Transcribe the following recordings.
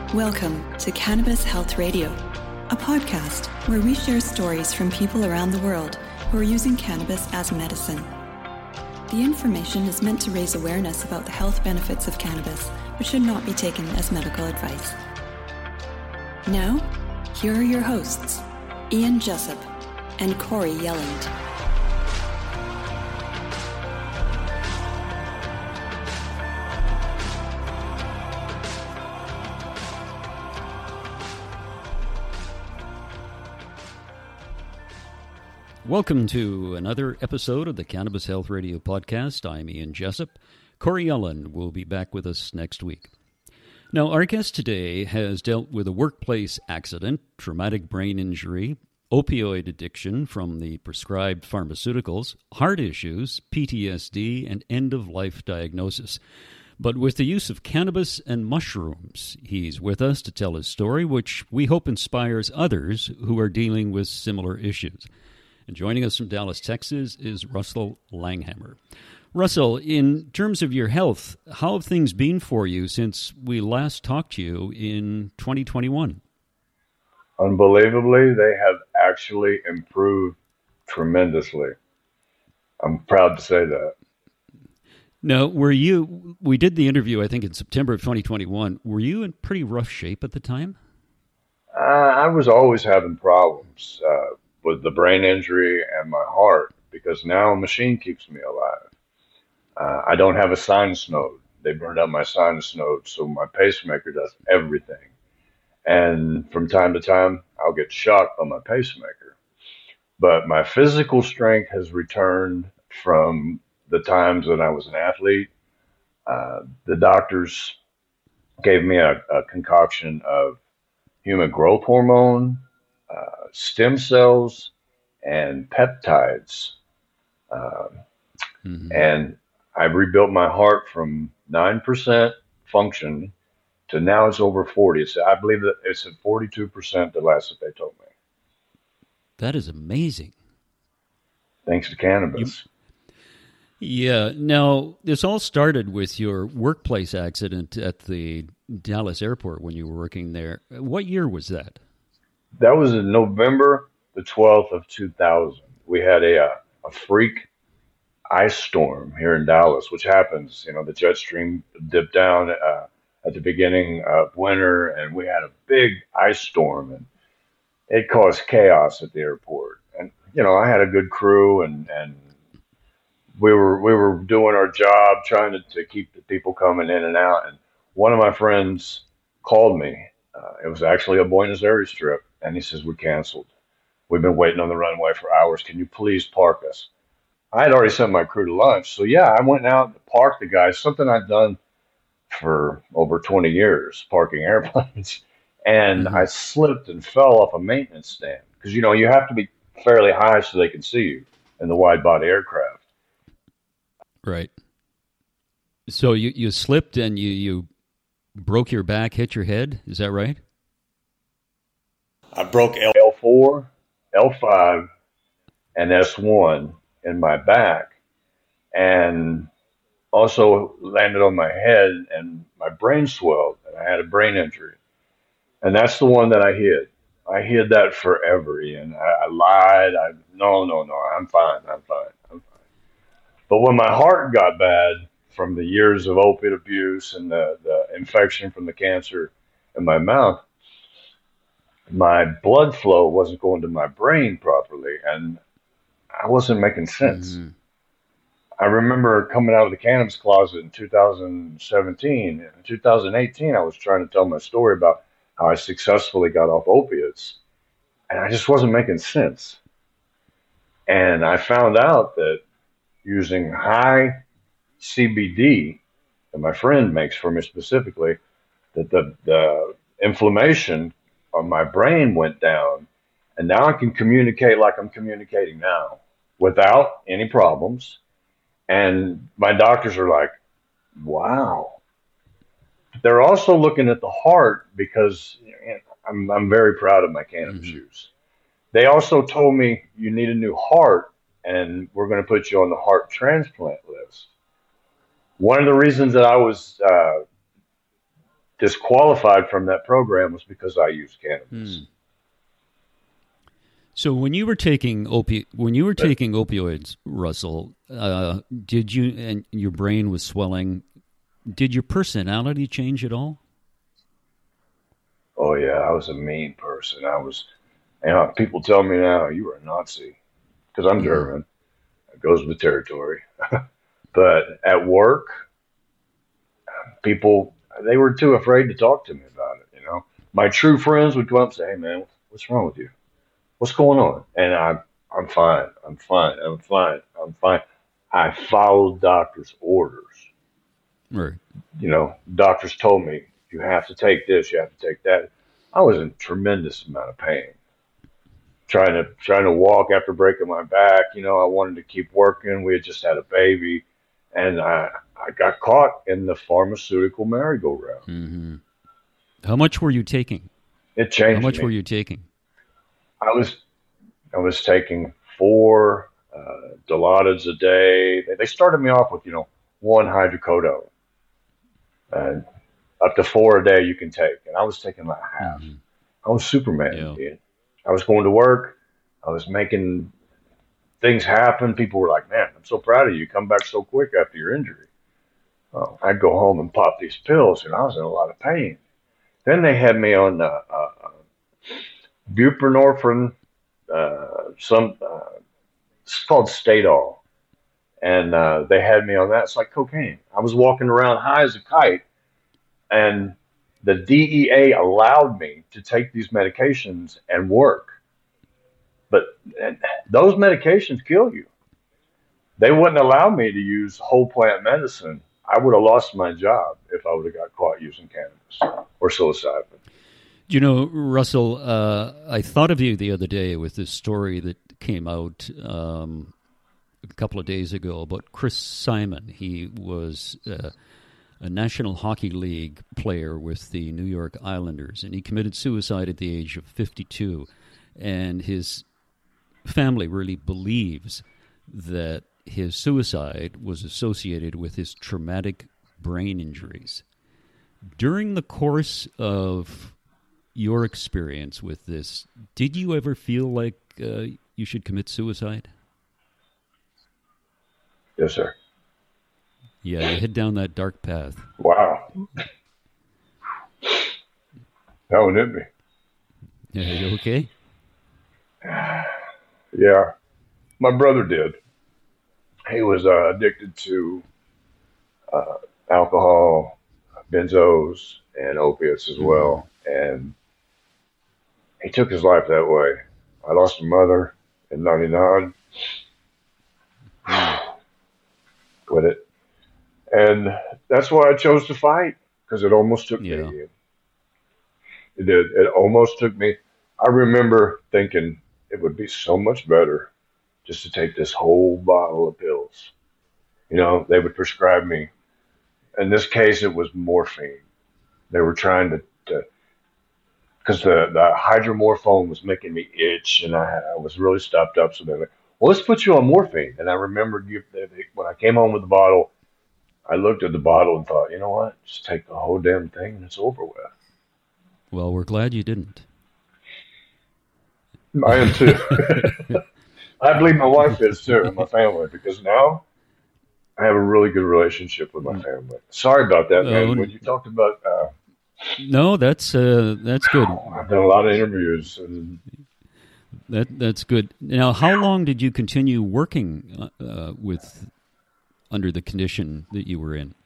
Welcome to Cannabis Health Radio, a podcast where we share stories from people around the world who are using cannabis as medicine. The information is meant to raise awareness about the health benefits of cannabis, but should not be taken as medical advice. Now, here are your hosts, Ian Jessup and Corey Yelland. Welcome to another episode of the Cannabis Health Radio podcast. I'm Ian Jessup. Corey Yelland will be back with us next week. Now, our guest today has dealt with a workplace accident, traumatic brain injury, opioid addiction from the prescribed pharmaceuticals, heart issues, PTSD, and end-of-life diagnosis. But with the use of cannabis and mushrooms, he's with us to tell his story, which we hope inspires others who are dealing with similar issues. And joining us from Dallas, Texas, is Russell Langhammer. Russell, in terms of your health, how have things been for you since we last talked to you in 2021? Unbelievably, they have actually improved tremendously. I'm proud to say that. Now, we did the interview, I think, in September of 2021. Were you in pretty rough shape at the time? I was always having problems with the brain injury and my heart because now a machine keeps me alive. I don't have a sinus node. They burned out my sinus node, so my pacemaker does everything. And from time to time, I'll get shocked by my pacemaker. But my physical strength has returned from the times that I was an athlete. The doctors gave me a concoction of human growth hormone, stem cells, and peptides. And I rebuilt my heart from 9% function to now it's over 40. I believe that it's at 42% the last that they told me. That is amazing. Thanks to cannabis. Yeah. Now, this all started with your workplace accident at the Dallas airport when you were working there. What year was that? That was in November the 12th of 2000. We had a freak ice storm here in Dallas, which happens, the jet stream dipped down at the beginning of winter, and we had a big ice storm, and it caused chaos at the airport. And, I had a good crew, and we were doing our job, trying to keep the people coming in and out. And one of my friends called me. It was actually a Buenos Aires trip, and he says, "We're canceled. We've been waiting on the runway for hours. Can you please park us?" I had already sent my crew to lunch. So, yeah, I went out and parked the guys, something I'd done for over 20 years, parking airplanes. And I slipped and fell off a maintenance stand because, you have to be fairly high so they can see you in the wide-body aircraft. Right. So you slipped and you broke your back, hit your head. Is that right? I broke L4, L5, and S1 in my back, and also landed on my head, and my brain swelled, and I had a brain injury. And that's the one that I hid. I hid that forever, Ian. I lied. No, I'm fine. But when my heart got bad from the years of opiate abuse and the infection from the cancer in my mouth, my blood flow wasn't going to my brain properly, and I wasn't making sense. I remember coming out of the cannabis closet in 2017. In 2018, I was trying to tell my story about how I successfully got off opiates, and I just wasn't making sense. And I found out that using high CBD that my friend makes for me specifically, that the inflammation on my brain went down, and now I can communicate like I'm communicating now without any problems. And my doctors are like, wow. They're also looking at the heart because I'm very proud of my cannabis use. They also told me you need a new heart, and we're going to put you on the heart transplant list. One of the reasons that I was disqualified from that program was because I used cannabis. So when you were taking opioids, Russell, did you, and your brain was swelling, did your personality change at all? Oh yeah, I was a mean person. People tell me now, you were a Nazi, because I'm German. It goes with the territory. But at work, people, they were too afraid to talk to me about it, My true friends would come up and say, hey man, what's wrong with you? What's going on? And I'm fine. I'm fine. I'm fine. I'm fine. I followed doctor's orders. Right. Doctors told me, you have to take this, you have to take that. I was in tremendous amount of pain. Trying to walk after breaking my back, I wanted to keep working. We had just had a baby, and I got caught in the pharmaceutical merry-go-round. Mm-hmm. How much were you taking? It changed. How much were you taking? I was taking 4 Dilaudids a day. They started me off with 1 hydrocodone, and up to 4 a day you can take, and I was taking like half. Mm-hmm. I was Superman. Yeah. I was going to work. I was making things happen. People were like, man, I'm so proud of you. You come back so quick after your injury. I'd go home and pop these pills, and I was in a lot of pain. Then they had me on buprenorphine, it's called Stadol. And they had me on that. It's like cocaine. I was walking around high as a kite, and the DEA allowed me to take these medications and work. But those medications kill you. They wouldn't allow me to use whole plant medicine. I would have lost my job if I would have got caught using cannabis or psilocybin. Russell, I thought of you the other day with this story that came out a couple of days ago about Chris Simon. He was a National Hockey League player with the New York Islanders, and he committed suicide at the age of 52. And his family really believes that his suicide was associated with his traumatic brain injuries. During the course of your experience with this, did you ever feel like you should commit suicide? Yes, sir. Yeah, you head down that dark path. Wow. That one hit me. Yeah, you okay? Yeah. My brother did. He was addicted to alcohol, benzos, and opiates as well. And he took his life that way. I lost a mother in 99. Quit it. And that's why I chose to fight, because it almost took me. It did. It almost took me. I remember thinking it would be so much better just to take this whole bottle of pills. They would prescribe me. In this case, it was morphine. They were trying to because the hydromorphone was making me itch, and I was really stopped up. So they're like, well, let's put you on morphine. And I remembered when I came home with the bottle, I looked at the bottle and thought, you know what? Just take the whole damn thing and it's over with. Well, we're glad you didn't. I am too. I believe my wife is too, and my family, because now I have a really good relationship with my family. Sorry about that, man. When you talked about... no, that's good. I've done a lot of interviews. And that's good. Now, how long did you continue working under the condition that you were in?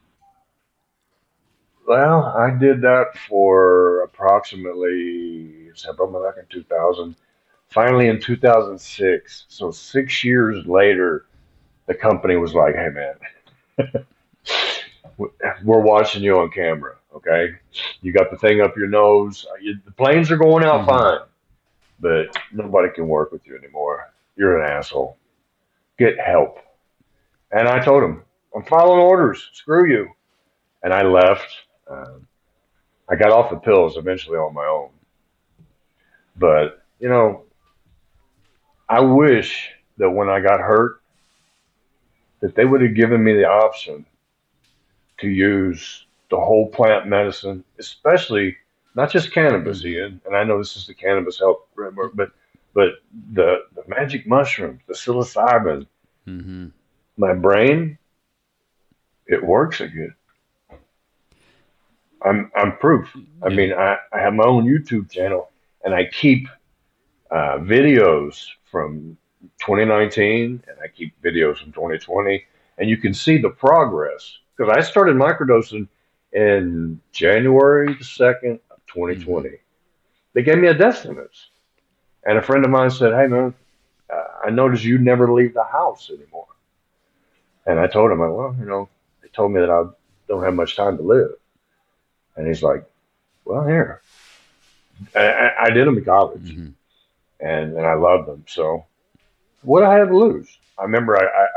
Well, I did that for approximately, I broke my back in 2000. Finally, in 2006, so 6 years later, the company was like, hey, man, we're watching you on camera, okay? You got the thing up your nose. The planes are going out fine, but nobody can work with you anymore. You're an asshole. Get help. And I told him, I'm following orders. Screw you. And I left. I got off the pills eventually on my own. But, I wish that when I got hurt, that they would have given me the option to use the whole plant medicine, especially not just cannabis, Ian. And I know this is the cannabis health framework, but the magic mushrooms, the psilocybin, Mm-hmm. my brain, it works again. I'm proof. I Yeah. mean, I have my own YouTube channel, and I keep videos from 2019, and I keep videos from 2020, and you can see the progress. Because I started microdosing in January the 2nd of Mm-hmm. 2020. They gave me a death sentence, and a friend of mine said, "Hey man, I noticed you never leave the house anymore." And I told him, "Well, they told me that I don't have much time to live." And he's like, "Well, here." I did them in college, Mm-hmm. and I loved them. So what do I have to lose? I remember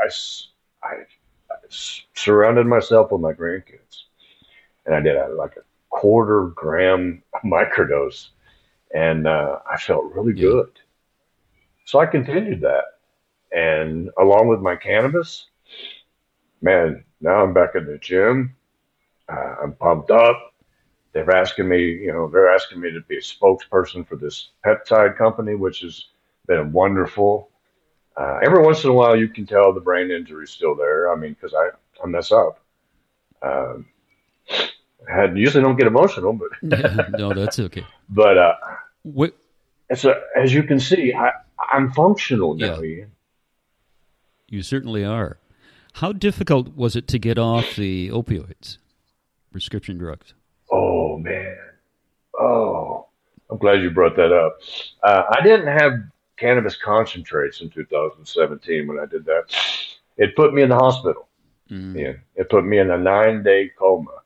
I surrounded myself with my grandkids, and I did like a quarter gram microdose, and I felt really Yeah. good. So I continued that, and along with my cannabis, man, now I'm back in the gym. I'm pumped up. They're asking me to be a spokesperson for this peptide company, which has been wonderful. Every once in a while, you can tell the brain injury is still there. I mean, because I mess up. Um, I usually don't get emotional, but Yeah. No, that's okay. but What? as you can see, I'm functional now, Yeah, Ian. you certainly are. How difficult was it to get off the opioids, prescription drugs? Oh man, oh, I'm glad you brought that up. I didn't have cannabis concentrates in 2017 when I did that. It put me in the hospital. Mm. Yeah, it put me in a 9-day coma.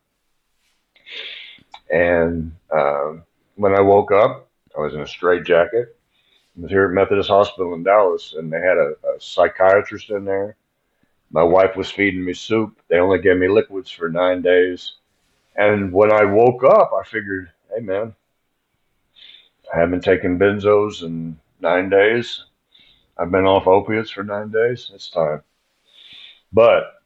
And when I woke up, I was in a straitjacket. I was here at Methodist Hospital in Dallas, and they had a psychiatrist in there. My wife was feeding me soup. They only gave me liquids for 9 days. And when I woke up, I figured, hey man, I haven't taken benzos in 9 days. I've been off opiates for 9 days. It's time. But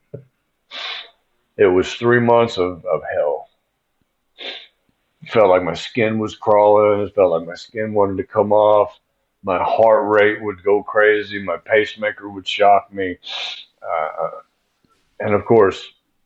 it was 3 months of hell. It felt like my skin was crawling. It felt like my skin wanted to come off. My heart rate would go crazy. My pacemaker would shock me. Uh, and of course,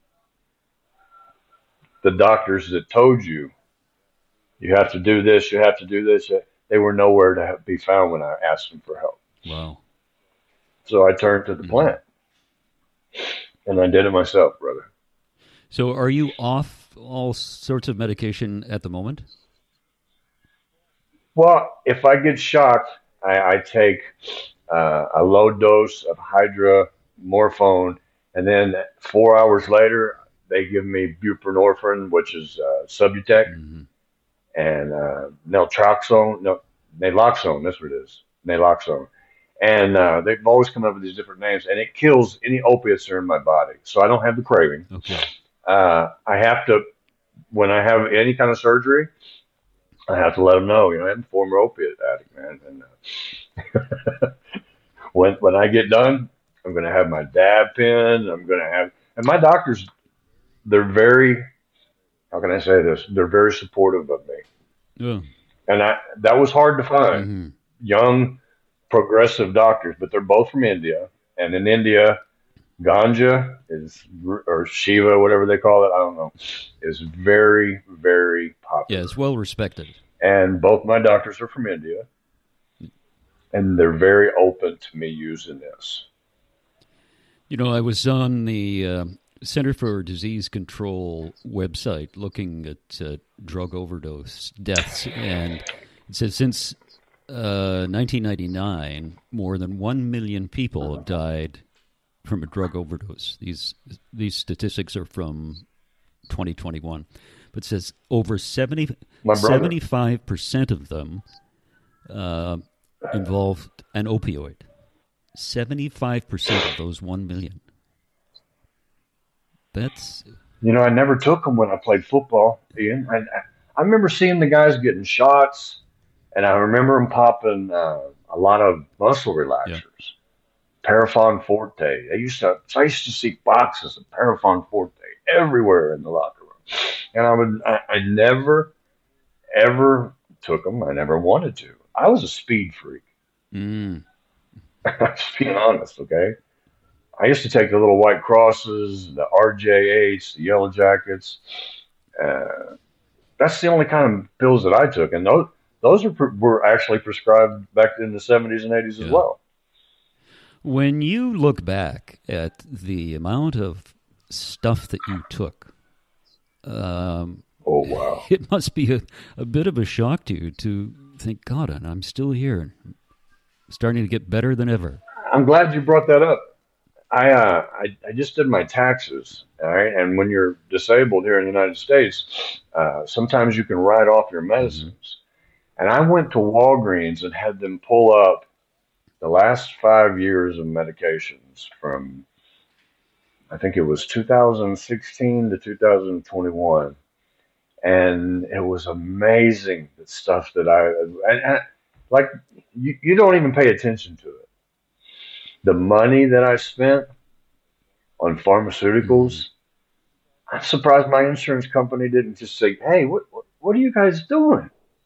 the doctors that told you, you have to do this, you have to do this, they were nowhere to be found when I asked them for help. Wow. So I turned to the Hmm. plant, and I did it myself, brother. So, are you off all sorts of medication at the moment? Well, if I get shocked, I take a low dose of hydromorphone, and then 4 hours later, they give me buprenorphine, which is Subutex, Hmm. and naltrexone, no, naloxone. That's what it is, naloxone. And they've always come up with these different names, and it kills any opiates that are in my body, so I don't have the craving. Okay. I have to, when I have any kind of surgery, I have to let them know, I'm a former opiate addict, man. And when I get done, I'm going to have my dab pen. I'm going to have, and my doctors, they're very, how can I say this? They're very supportive of me. Oh. And that was hard to find. Hmm. Young, progressive doctors, but they're both from India. And in India, ganja is, or Shiva, whatever they call it, I don't know, is very, very Yeah, popular. it's well respected. And both my doctors are from India, and they're very open to me using this. I was on the Center for Disease Control website looking at drug overdose deaths, and it says since 1999, more than 1 million people have died from a drug overdose. These statistics are from 2021, but it says over My brother, 75% of them uh, involved an opioid. 75% of those 1 million. That's I never took them when I played football, Ian. I remember seeing the guys getting shots, and I remember them popping a lot of muscle yeah. relaxers. Paraffin Forte. So I used to see boxes of Paraffin Forte everywhere in the locker room. And I never, ever took them. I never wanted to. I was a speed freak. Mm. I'm just being honest, okay? I used to take the little white crosses, the RJ8s, the yellow jackets. Uh, that's the only kind of pills that I took, and those were actually prescribed back in the 70s and 80s as Yeah. well. When you look back at the amount of stuff that you took, Oh wow! it must be a bit of a shock to you to think, God, and I'm still here, starting to get better than ever. I'm glad you brought that up. I just did my taxes, all right. And when you're disabled here in the United States, sometimes you can write off your Mm-hmm. medicines. And I went to Walgreens and had them pull up the last 5 years of medications from, I think it was 2016 to 2021. And it was amazing the stuff that and like, you don't even pay attention to it. The money that I spent on Mm-hmm. pharmaceuticals, I'm surprised my insurance company didn't just say, "Hey, what are you guys doing?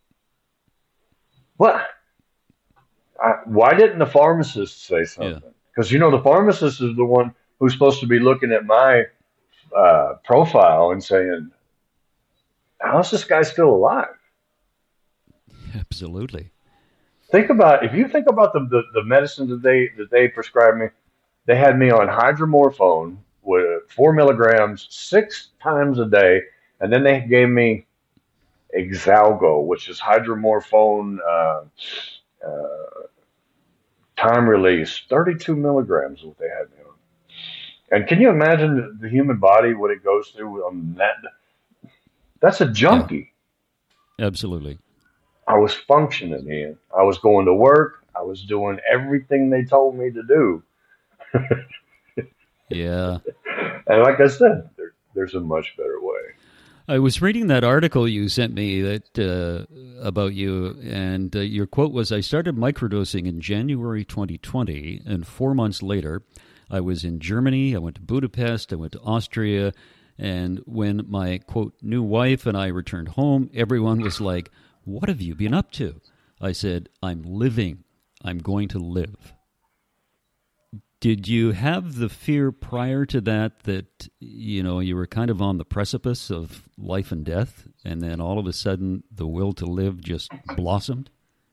What? Why didn't the pharmacist say Yeah, something?" Because the pharmacist is the one who's supposed to be looking at my profile and saying, "How's this guy still alive?" absolutely. If you think about the medicine that they prescribed me, they had me on hydromorphone with 4 milligrams 6 times a day, and then they gave me Exalgo, which is hydromorphone uh, time release, 32 milligrams is what they had me on. And can you imagine the human body, what it goes through on that? That's a Yeah, junkie. absolutely. I was functioning, Ian. I was going to work. I was doing everything they told me to do. Yeah. And like I said, there's a much better way. I was reading that article you sent me that about you, and your quote was, "I started microdosing in January 2020, and 4 months later, I was in Germany. I went to Budapest. I went to Austria, and when my quote new wife and I returned home, everyone was like, 'What have you been up to?' I said, 'I'm living. I'm going to live.'" Did you have the fear prior to that you were kind of on the precipice of life and death, and then all of a sudden the will to live just blossomed?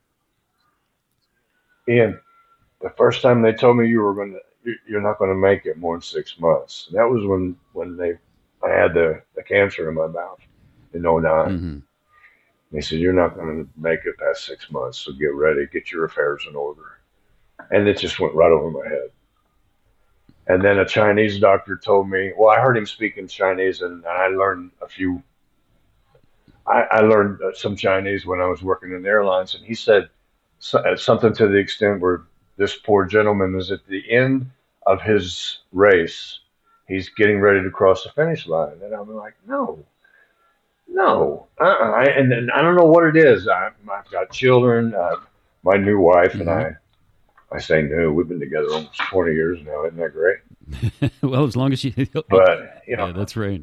Ian, the first time they told me you're not going to make it more than 6 months. That was when I had the cancer in my mouth in '09. Mm-hmm. They said, "You're not going to make it past 6 months, so get ready, get your affairs in order." And it just went right over my head. And then a Chinese doctor told me, well, I heard him speak in Chinese, and I learned I learned some Chinese when I was working in the airlines, and he said something to the extent where this poor gentleman is at the end of his race. He's getting ready to cross the finish line. And I'm like, no, no. And I don't know what it is. I've got children, my new wife, and Mm-hmm. I say new. We've been together almost 20 years now. Isn't that great? Well, as long as you, But, yeah, that's right.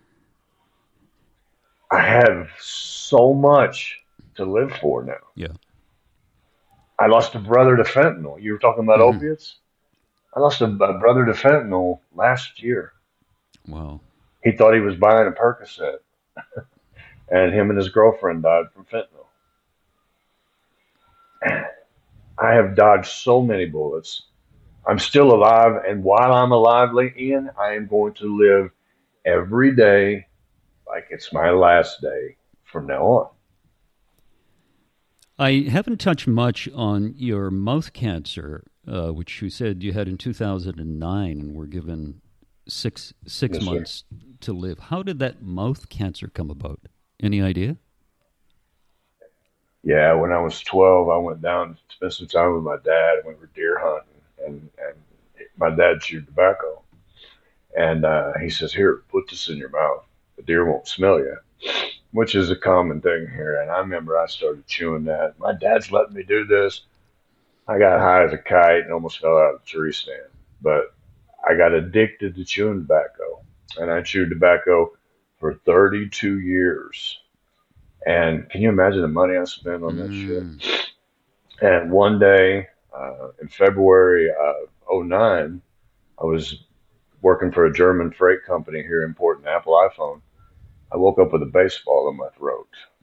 I have so much to live for now. Yeah. I lost a brother to fentanyl. You were talking about Mm-hmm. opiates? I lost a brother to fentanyl last year. Wow. He thought he was buying a Percocet, and him and his girlfriend died from fentanyl. I have dodged so many bullets. I'm still alive, and while I'm alive, Ian, I am going to live every day like it's my last day from now on. I haven't touched much on your mouth cancer, which you said you had in 2009 and were given six Yes, sir. months to live. How did that mouth cancer come about? Any idea? Yeah, when I was 12, I went down to spend some time with my dad, and we were deer hunting, and my dad chewed tobacco, and he says, "Here, put this in your mouth. The deer won't smell you," which is a common thing here. And I remember I started chewing that. My dad's letting me do this. I got high as a kite and almost fell out of the tree stand. But I got addicted to chewing tobacco, and I chewed tobacco for 32 years. And can you imagine the money I spent on that shit? And one day, in February of '09, I was working for a German freight company here importing Apple iPhone. I woke up with a baseball in my throat.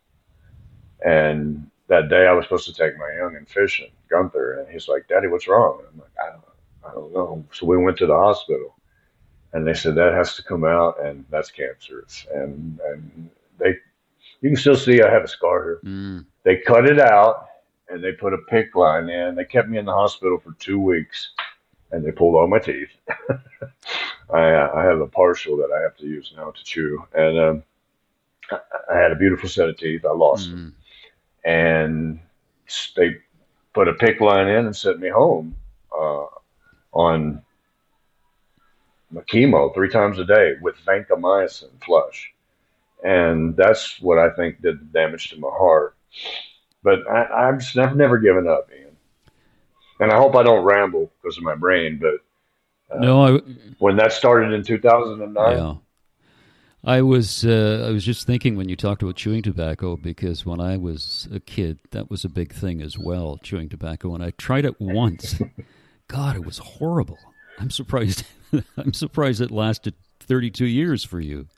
And that day I was supposed to take my youngin' fishing, Gunther, and he's like, Daddy, what's wrong? And I'm like, I don't know. So we went to the hospital, and they said that has to come out, and that's cancerous. And they, you can still see I have a scar here. They cut it out, and they put a PICC line in. They kept me in the hospital for 2 weeks, and they pulled all my teeth. I have a partial that I have to use now to chew, and I had a beautiful set of teeth. I lost them. And they put a PICC line in and sent me home on my chemo 3 times a day with vancomycin flush. And that's what I think did the damage to my heart. But I've never given up, Ian. And I hope I don't ramble because of my brain, but no, when that started in 2009... Yeah. I was just thinking when you talked about chewing tobacco, because when I was a kid, that was a big thing as well, chewing tobacco, and I tried it once. God, it was horrible. I'm surprised. I'm surprised it lasted 32 years for you.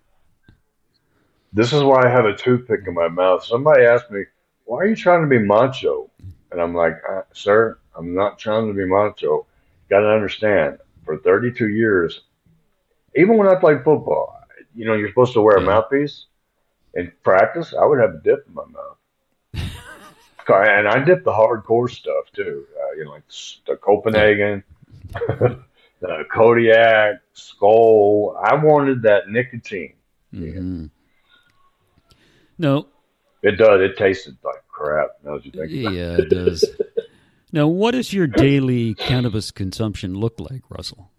This is why I have a toothpick in my mouth. Somebody asked me, "Why are you trying to be macho?" And I'm like, "Sir, I'm not trying to be macho. Got to understand, for 32 years, even when I played football." You know, you're supposed to wear a mouthpiece. In practice, I would have a dip in my mouth. And I dip the hardcore stuff, too. You know, like the Copenhagen, the Kodiak, Skoal. I wanted that nicotine. Mm-hmm. No. It does. It tasted like crap, now that you think about it. Yeah, it does. Now, what does your daily cannabis consumption look like, Russell?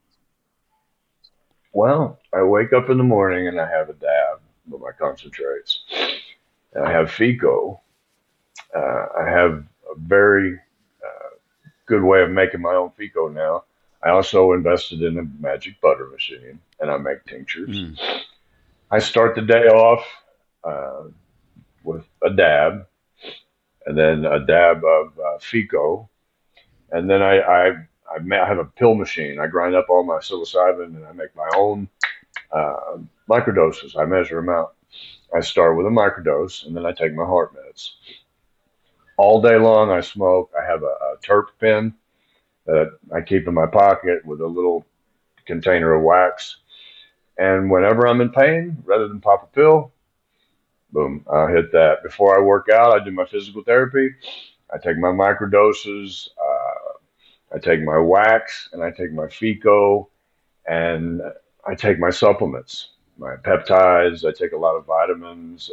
Well, I wake up in the morning and I have a dab with my concentrates. And I have FICO. I have a very good way of making my own FICO now. I also invested in a magic butter machine, and I make tinctures. I start the day off with a dab, and then a dab of FICO, and then I have a pill machine. I grind up all my psilocybin and I make my own microdoses. I measure them out. I start with a microdose and then I take my heart meds. All day long I smoke. I have a terp pen that I keep in my pocket with a little container of wax. And whenever I'm in pain, rather than pop a pill, boom, I'll hit that. Before I work out, I do my physical therapy. I take my microdoses. I take my wax and I take my FICO and I take my supplements, my peptides. I take a lot of vitamins.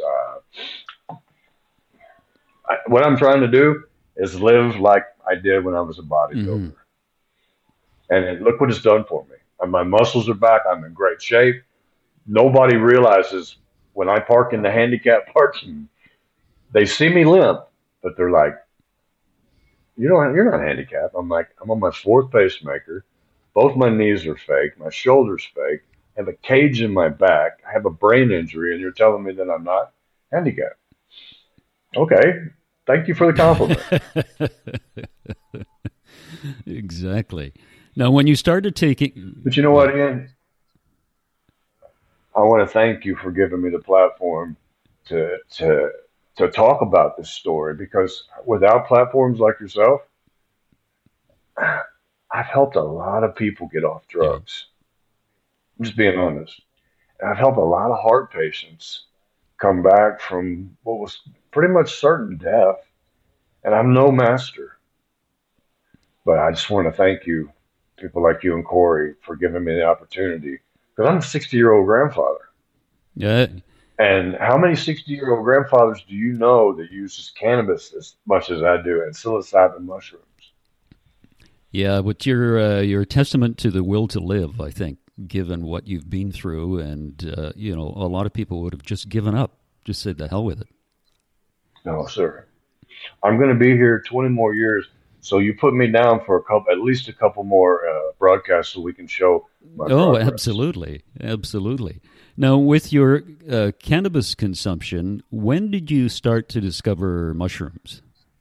What I'm trying to do is live like I did when I was a bodybuilder. And look what it's done for me. And my muscles are back. I'm in great shape. Nobody realizes when I park in the handicap parking, they see me limp, but they're like, you're not handicapped. I'm like, I'm on my 4th pacemaker. Both my knees are fake. My shoulder's fake. I have a cage in my back. I have a brain injury, and you're telling me that I'm not handicapped. Okay. Thank you for the compliment. Exactly. Now, when you started taking... But you know what, Ian? I want to thank you for giving me the platform to talk about this story, because without platforms like yourself, I've helped a lot of people get off drugs. I'm just being honest. And I've helped a lot of heart patients come back from what was pretty much certain death. And I'm no master. But I just want to thank you, people like you and Corey, for giving me the opportunity. Because I'm a 60-year-old grandfather. Yeah. And how many 60-year-old grandfathers do you know that uses cannabis as much as I do, and psilocybin mushrooms? Yeah, but you're a testament to the will to live, I think, given what you've been through. And, a lot of people would have just given up, just said the hell with it. No, sir. I'm going to be here 20 more years. So you put me down for at least a couple more broadcasts so we can show my progress. Absolutely. Absolutely. Now, with your cannabis consumption, when did you start to discover mushrooms?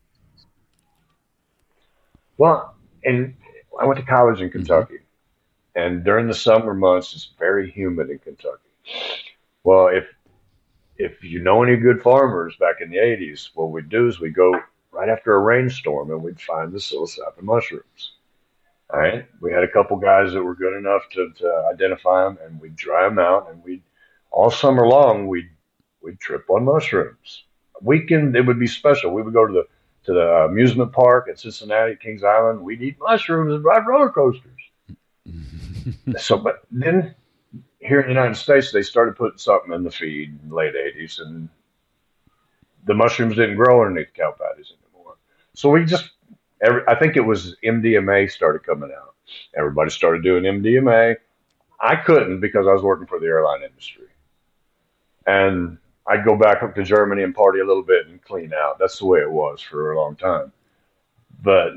Well, and I went to college in Kentucky, and during the summer months, it's very humid in Kentucky. Well, if you know any good farmers back in the 80s, what we'd do is we'd go right after a rainstorm and we'd find the psilocybin mushrooms. All right. We had a couple guys that were good enough to identify them, and we'd dry them out, and we'd all summer long we'd trip on mushrooms. Weekend it would be special. We would go to the amusement park at Cincinnati, Kings Island. We'd eat mushrooms and ride roller coasters. So, but then here in the United States, they started putting something in the feed in the late 80s, and the mushrooms didn't grow underneath cow patties anymore. So we just, I think it was MDMA started coming out. Everybody started doing MDMA. I couldn't because I was working for the airline industry. And I'd go back up to Germany and party a little bit and clean out. That's the way it was for a long time. But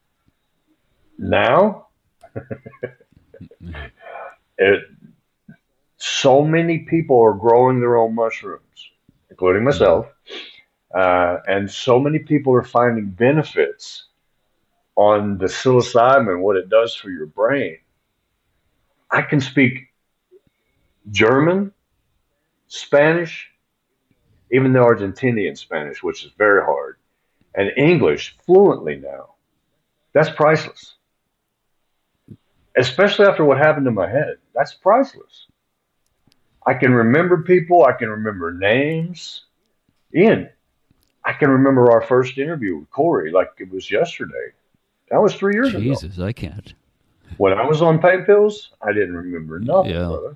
now, so many people are growing their own mushrooms, including myself. And so many people are finding benefits on the psilocybin, what it does for your brain. I can speak German, Spanish, even the Argentinian Spanish, which is very hard, and English fluently now. That's priceless. Especially after what happened to my head. That's priceless. I can remember people. I can remember names. Ian, I can remember our first interview with Corey like it was yesterday. That was 3 years ago. Jesus, I can't. When I was on pain pills, I didn't remember nothing, brother.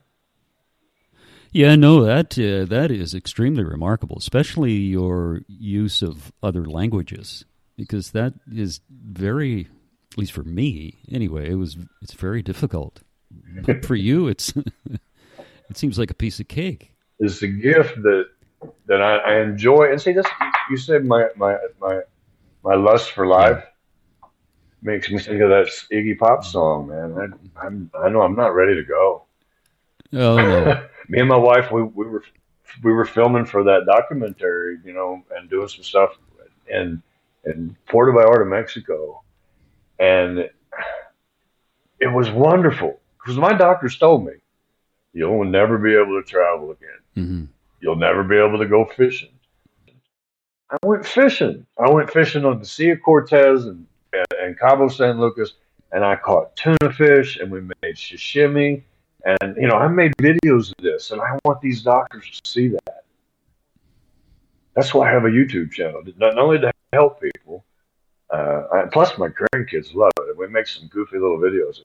Yeah, no, that is extremely remarkable, especially your use of other languages, because that is very, at least for me anyway, it's very difficult. But for you, it seems like a piece of cake. It's a gift that I enjoy. And see, this you said my lust for life makes me think of that Iggy Pop song, man. I know I'm not ready to go. Oh no. Me and my wife, we were filming for that documentary, and doing some stuff in Puerto Vallarta, Mexico, and it was wonderful because my doctors told me you'll never be able to travel again. Mm-hmm. You'll never be able to go fishing. I went fishing. On the Sea of Cortez and Cabo San Lucas, and I caught tuna fish, and we made sashimi. And, I made videos of this, and I want these doctors to see that. That's why I have a YouTube channel, not only to help people, plus my grandkids love it. We make some goofy little videos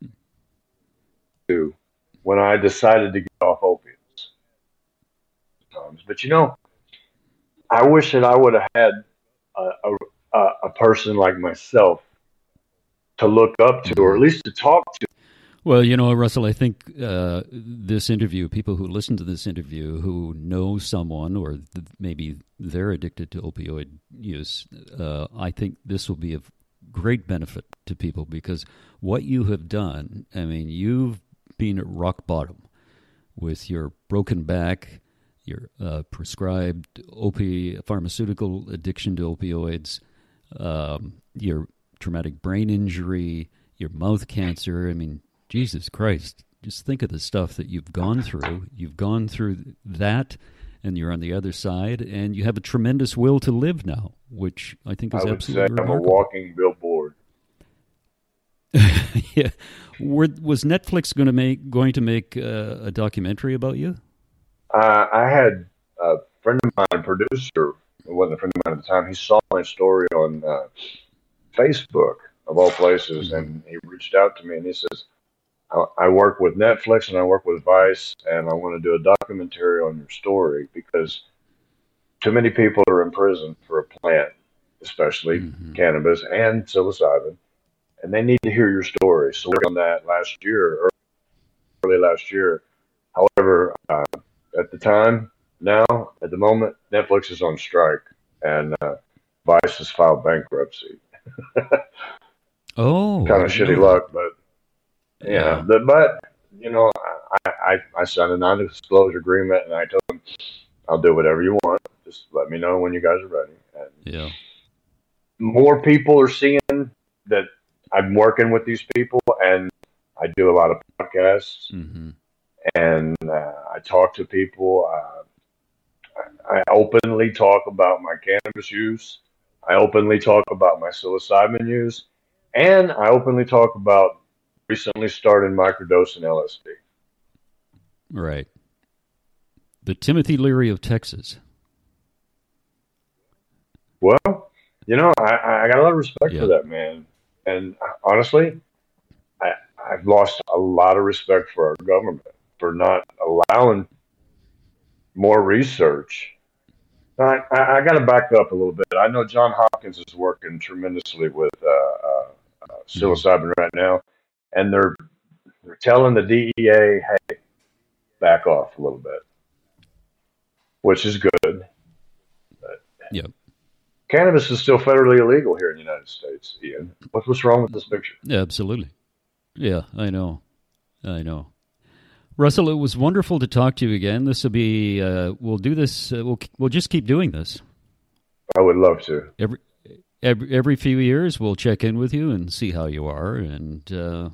too when I decided to get off opiates. But, I wish that I would have had a person like myself to look up to, or at least to talk to. Well, Russell, I think this interview, people who listen to this interview who know someone or maybe they're addicted to opioid use, I think this will be of great benefit to people because what you have done, you've been at rock bottom with your broken back, your prescribed pharmaceutical addiction to opioids, your traumatic brain injury, your mouth cancer. Jesus Christ, just think of the stuff that you've gone through. You've gone through that, and you're on the other side, and you have a tremendous will to live now, which I think is absolutely remarkable. I'm a walking billboard. Yeah. Was Netflix going to make a documentary about you? I had a friend of mine, a producer, it wasn't a friend of mine at the time, he saw my story on Facebook, of all places, and he reached out to me, and he says, I work with Netflix and I work with Vice, and I want to do a documentary on your story because too many people are in prison for a plant, especially cannabis and psilocybin, and they need to hear your story. So we worked on that early last year. However, at the moment, Netflix is on strike, and Vice has filed bankruptcy. Oh, kind of shitty luck, but. Yeah, but I signed a non-disclosure agreement, and I told them, I'll do whatever you want. Just let me know when you guys are ready. And Yeah. more people are seeing that I'm working with these people, and I do a lot of podcasts, Mm-hmm. and I talk to people. I openly talk about my cannabis use. I openly talk about my psilocybin use, and I openly talk about recently started microdosing LSD. Right. The Timothy Leary of Texas. Well, I got a lot of respect for that man, and honestly, I've lost a lot of respect for our government for not allowing more research. I got to back up a little bit. I know John Hopkins is working tremendously with psilocybin right now, and they're telling the DEA, hey, back off a little bit, which is good. But cannabis is still federally illegal here in the United States, Ian. What's wrong with this picture? Absolutely. Yeah, I know. Russell, it was wonderful to talk to you again. This will be, we'll do this, we'll just keep doing this. I would love to. Every few years, we'll check in with you and see how you are, and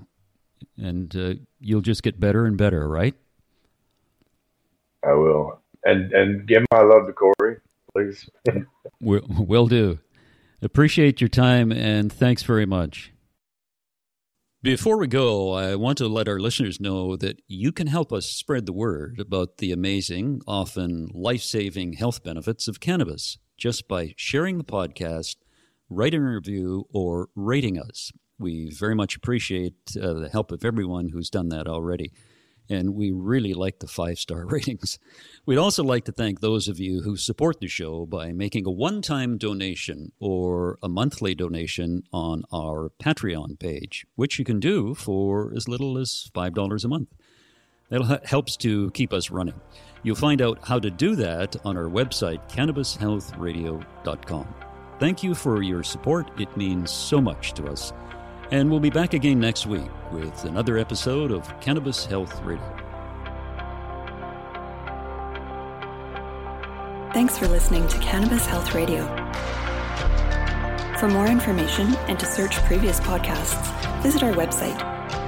you'll just get better and better, right? I will. And give my love to Corey, please. Will do. Appreciate your time, and thanks very much. Before we go, I want to let our listeners know that you can help us spread the word about the amazing, often life-saving health benefits of cannabis just by sharing the podcast, writing a review, or rating us. We very much appreciate the help of everyone who's done that already, and we really like the 5-star ratings. We'd also like to thank those of you who support the show by making a one-time donation or a monthly donation on our Patreon page, which you can do for as little as $5 a month. That helps to keep us running. You'll find out how to do that on our website, cannabishealthradio.com. Thank you for your support. It means so much to us. And we'll be back again next week with another episode of Cannabis Health Radio. Thanks for listening to Cannabis Health Radio. For more information and to search previous podcasts, visit our website,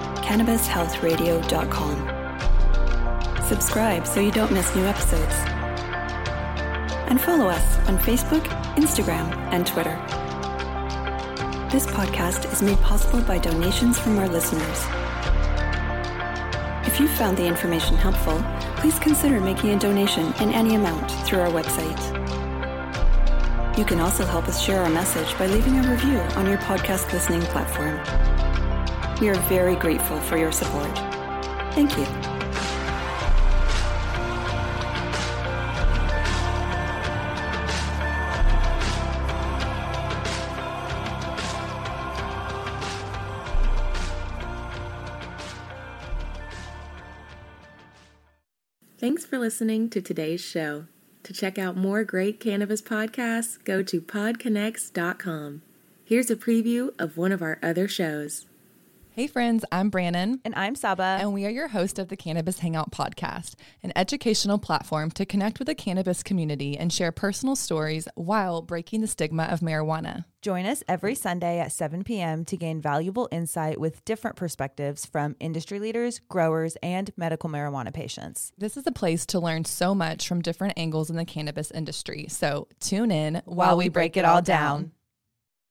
cannabishealthradio.com. Subscribe so you don't miss new episodes. And follow us on Facebook, Instagram, and Twitter. This podcast is made possible by donations from our listeners. If you found the information helpful, please consider making a donation in any amount through our website. You can also help us share our message by leaving a review on your podcast listening platform. We are very grateful for your support. Thank you. Thanks for listening to today's show. To check out more great cannabis podcasts, go to podconnects.com. Here's a preview of one of our other shows. Hey friends, I'm Brannon. And I'm Saba. And we are your host of the Cannabis Hangout podcast, an educational platform to connect with the cannabis community and share personal stories while breaking the stigma of marijuana. Join us every Sunday at 7 p.m. to gain valuable insight with different perspectives from industry leaders, growers, and medical marijuana patients. This is a place to learn so much from different angles in the cannabis industry. So tune in while we break it all down.